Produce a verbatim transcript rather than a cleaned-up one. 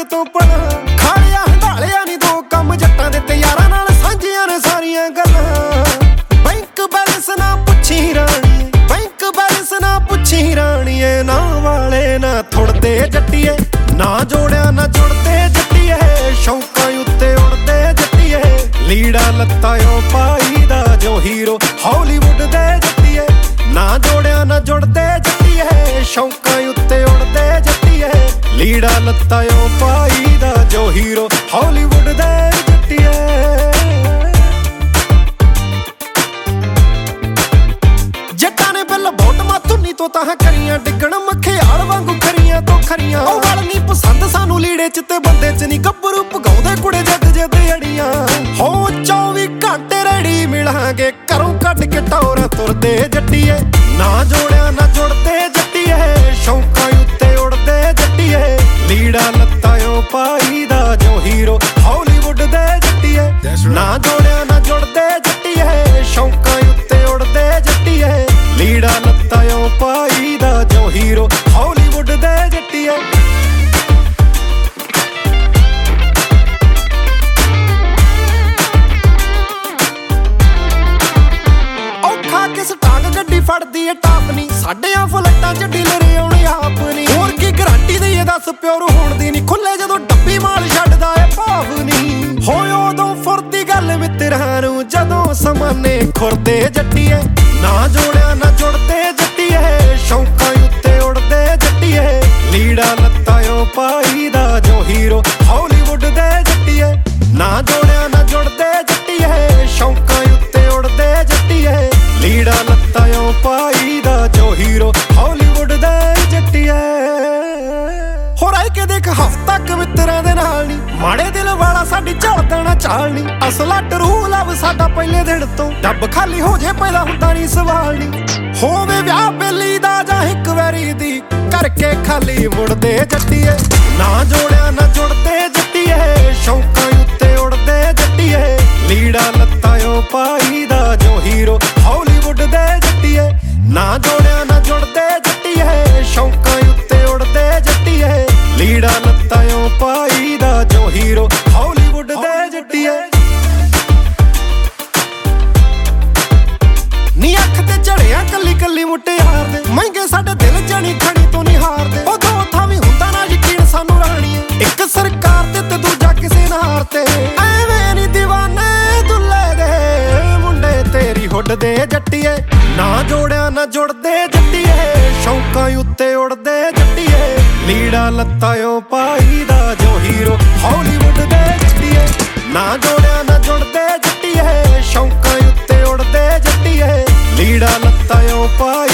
ਤੋਂ ਪਲਾਂ ਖਾਲਿਆ ਹੰਡਾਲਿਆ ਨੀ ਦੋ ਕੰਮ ਜੱਟਾਂ ਦੇ ਤੇ ਯਾਰਾਂ ਨਾਲ ਸਾਂਝੀਆਂ ਨੇ ਸਾਰੀਆਂ ਗੱਲਾਂ। ਬੈਂਕ ਬੈਲੈਂਸ ਨਾ ਪੁੱਛੀ ਰਾਣੀਏ, ਬੈਂਕ ਬੈਲੈਂਸ ਨਾ ਪੁੱਛੀ ਰਾਣੀਏ, ਨਾ ਵਾਲੇ ਨਾ ਥੁੜਦੇ ਜੱਟੀਏ, ਨਾ ਜੋੜਿਆ ਨਾ ਜੁੜਦੇ ਜੱਟੀਏ, ਸ਼ੌਂਕਾਂ ਉੱਤੇ ਉੜਦੇ ਜੱਟੀਏ, ਲੀੜਾ ਲੱਤਾ ਓ ਪਾਈ ਦਾ ਜੋ ਹੀਰੋ ਹਾਲੀਵੁੱਡ ਦੇ ਜੱਟੀਏ, ਨਾ ਜੋੜਿਆ ਨਾ ਜੁੜਦੇ ਜੱਟੀਏ, ਸ਼ੌਂਕਾਂ ਉੱਤੇ ਉੜਦੇ ਜੱਟੀਏ, ਲੀੜਾ ਲੱਤਾ ਓ ਪਾਈ ਦਾ ਜੋ ਹੀਰੋ ਹਾਲੀਵੁੱਡ ਦੇ ਜੱਟੀਏ। ਜੱਟਾਂ ਨੇ ਬਿੱਲ ਬੋਟ ਮਾਥੁੰਨੀ ਤੋਂ ਤਾਂ ਕਰੀਆਂ ਡਿੱਗਣ ਮਖਿਆਲ ਵਾਂਗੂ ਖਰੀਆਂ ਤੋਂ ਖਰੀਆਂ। ਉਹ ਵਾਲ ਨੀ ਪਸੰਦ ਸਾਨੂੰ ਲੀੜੇ ਚ ਤੇ ਬੰਦੇ ਚ ਨੀ ਗੱਭਰੂ ਭਗਾਉਂਦੇ ਕੁੜੇ ਜੱਦ ਜੱਦ ਅੜੀਆਂ। ਹੋ ਚੌਵੀ ਘੰਟੇ ਰੈਡੀ ਮਿਲਾਂਗੇ ਘਰੋਂ ਕੱਢ ਕੇ ਟੌਰਾਂ ਤੁਰਦੇ ਜੱਟੀਏ, ਨਾ ਜੋੜਿਆ ਨਾ ਜੁੜਦੇ ਜੱਟੀਏ, ਸ਼ੌਂਕਾਂ ਉੱਤੇ ਉੜਦੇ ਜੱਟੀਏ, ਲੀੜਾ ਲੱਤਾ ਓ ਪਾਈ ਦਾ ਜੋ ਹੀਰੋ ਹਾਲੀਵੁੱਡ ਦੇ ਜੱਟੀਏ, ਨਾ ਜੋੜਿਆ ਨਾ ਜੁੜਦੇ ਜੱਟੀਏ, ਸ਼ੌਂਕਾਂ ਉੱਤੇ ਉੜਦੇ ਜੱਟੀਏ, ਲੀੜਾ ਲੱਤਾ ਓ ਪਾਈ ਦਾ ਜੋ ਹੀਰੋ ਹਾਲੀਵੁੱਡ ਦੇ ਜੱਟੀਏ। ਔਖਾ ਕਿਸ ਟਾਂਗ ਗੱਡੀ ਫੜਦੀ ਏ ਟਾਪ ਨੀ, ਸਾਡੇ ਆ ਫਲੱਟਾਂ ਚ ਡੀਲਰ ਆਉਣੇ ਆਪ ਨੀ, ਹੋਰ ਕੀ ਗਰੰਟੀ ਦਈਏ ਦੱਸ ਪਿਓਰ ਹੋਣ ਦੀ ਨੀ, ਖੁੱਲੇ ਜਦੋਂ ਡੱਬੀ ਮਾਲ ਛੱਡਦਾ ਏ ਭਾਵ ਨੀ। ਹੋਏ ਉਦੋਂ ਫੁਰਦੀ ਗੱਲ ਮਿੱਤਰਾਂ ਨੂੰ ਜਦੋਂ ਸਮਾਨੇ ਖੁਰਦੇ ਜੱਟੀਏ, ਨਾ ਜੋੜਿਆ ਨਾ ਜੁੜਦੇ ਜੱਟੀਏ, ਸ਼ੌਂਕਾਂ ਉੱਤੇ ਉੜਦੇ ਜੱਟੀਏ, ਲੀੜਾ ਲੱਤਾ ਓ ਪਾਈ ਦਾ ਜੋ ਹੀਰੋ ਹਾਲੀਵੁੱਡ ਦੇ ਜੱਟੀਏ, ਨਾ ਜੋੜਿਆ ਨਾ ਜੁੜਦੇ ਜੱਟੀਏ, ਸ਼ੌਂਕਾਂ ਉੱਤੇ ਉੜਦੇ ਜੱਟੀਏ, ਲੀੜਾ ਲੱਤਾ ਓ ਪਾਈ ਦਾ ਜੋ ਹੀਰੋ ਹਾਲੀਵੁੱਡ ਦੇ ਜੱਟੀਏ। ਹੋ ਰਹਿ ਕੇ ਦੇਖ ਹਫ਼ਤਾ ਕ ਮਿੱਤਰਾਂ ਦੇ ਨਾਲ ਨੀ, ਮਾੜੇ ਦਿਲ ਵਾਲਾ ਸਾਡੀ ਝੜਦਾ ਨਾ ਚਾਲ ਨੀ, ਅਸਲਾ ਟਰੂ ਲਵ ਸਾਡਾ ਪਹਿਲੇ ਦਿਨ ਤੋਂ, ਡੱਬ ਖਾਲੀ ਹੋ ਜੇ ਪਹਿਲਾਂ ਹੁੰਦਾ ਨੀ ਸਵਾਲ ਨੀ, ਹੋਵੇ ਵਿਆਹ ਪਹਿਲੀ ਦਾ ਜਾਂ ਇੱਕ ਵਾਰੀ ਦੀ ਕਰਕੇ ਖਾਲੀ ਮੁੜਦੇ ਜੱਟੀਏ, ਨਾ ਜੋੜਿਆ ਨਾ ਜੁੜਦੇ ਜੱਟੀਏ, ਸ਼ੌਂਕਾਂ ਉੱਤੇ ਉੜਦੇ ਜੱਟੀਏ, ਲੀੜਾ ਲੱਤਾ ਓ ਪਾਈ ਦਾ ਜੋ ਹੀਰੋ ਹਾਲੀਵੁੱਡ ਦੇ ਜੱਟੀਏ, ਨਾ ਜੋੜਿਆ ਨਾ ਜੁੜਦੇ ਜੱਟੀਏ, ਸ਼ੌਂਕਾਂ ਉੱਤੇ ਉੜਦੇ ਜੱਟੀਏ, ਲੀੜਾ ਲੱਤਾ ਓ ਪਾਈ ਦਾ ਜੋ ਹੀਰੋ ਹਾਲੀਵੁੱਡ ਦੇ ਜੱਟੀਏ। ਨੀ ਅੱਖ ਤੇ ਝੜਿਆ ਕੱਲੀ ਕੱਲੀ ਮੁਟਿਆਰ ਦੇ, ਮਹਿੰਗੇ ਸਾਡੇ ਦਿਲ ਜਣੀ ਖੜੀ ਤੋਂ ਨਹੀਂ ਹਾਰਦੇ, ਉਦੋਂ ਥਾਂ ਵੀ ਹੁੰਦਾ ਨਾ ਯਕੀਨ ਸਾਨੂੰ ਰਾਣੀਏ, ਇੱਕ ਸਰਕਾਰ ਤੇ ਤੇ ਦੂਜਾ ਕਿਸੇ ਨਾਰ ਤੇ, ਐਵੇਂ ਨੀ ਦੀਵਾਨੇ ਦੁੱਲੇ ਦੇ ਮੁੰਡੇ ਤੇਰੀ ਹੁੱਡ ਦੇ ਜੱਟੀਏ, ਨਾ ਜੋੜਿਆ ਨਾ ਜੁੜਦੇ ਜੱਟੀਏ, ਸ਼ੌਂਕਾਂ ਉੱਤੇ ਉੜਦੇ ਜੱਟੀਏ, ਲੀੜਾ ਲੱਤਾ ਓ ਪਾਈ ਦਾ ਜੋ ਹੀਰੋ ਹਾਲੀਵੁੱਡ ਦੇ ਜੱਟੀਏ, ਨਾ ਜੋੜਿਆ ਨਾ ਜੁੜਦੇ ਜੱਟੀਏ, ਸ਼ੌਂਕਾਂ ਉੱਤੇ ਉੜਦੇ ਜੱਟੀਏ, ਲੀੜਾ ਲੱਤਾ ਓ ਪਾਈ